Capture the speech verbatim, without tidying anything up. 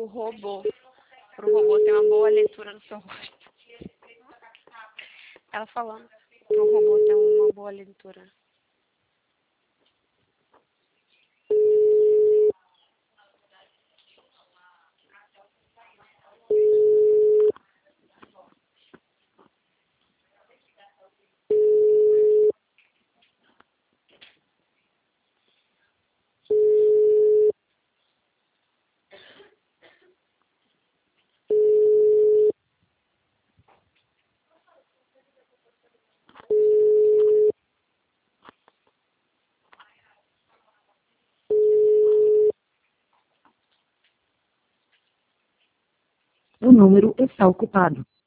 pro robô. Pro robô ter uma boa leitura no seu rosto. Ela falando pro robô ter uma boa leitura. O número está ocupado.